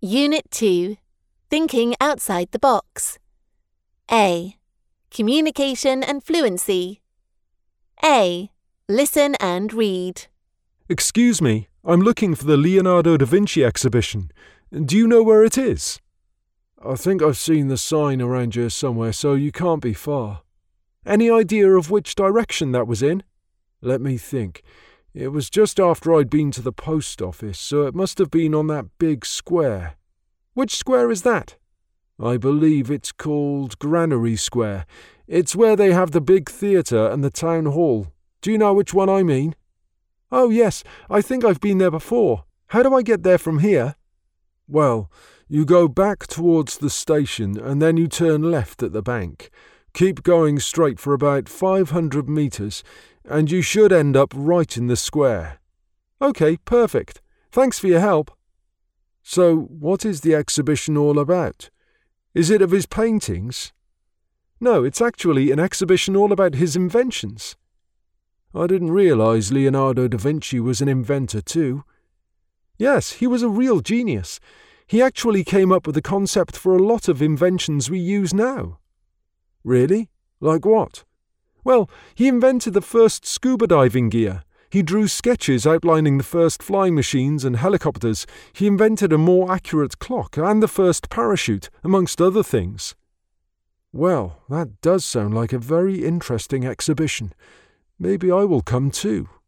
Unit 2. Thinking outside the box. A. Communication and fluency. A. Listen and read. Excuse me, I'm looking for the Leonardo da Vinci exhibition. Do you know where it is? I think I've seen the sign around here somewhere, so you can't be far. Any idea of which direction that was in? Let me think. It was just after I'd been to the post office, so it must have been on that big square. Which square is that? I believe it's called Granary Square. It's where they have the big theatre and the town hall. Do you know which one I mean? Oh yes, I think I've been there before. How do I get there from here? Well, you go back towards the station and then you turn left at the bank. Keep going straight for about 500 metres and you should end up right in the square. OK, perfect. Thanks for your help. So, what is the exhibition all about? Is it of his paintings? No, it's actually an exhibition all about his inventions. I didn't realise Leonardo da Vinci was an inventor too. Yes, he was a real genius. He actually came up with the concept for a lot of inventions we use now. Really? Like what? Well, he invented the first scuba diving gear. He drew sketches outlining the first flying machines and helicopters. He invented a more accurate clock and the first parachute, amongst other things. Well, that does sound like a very interesting exhibition. Maybe I will come too.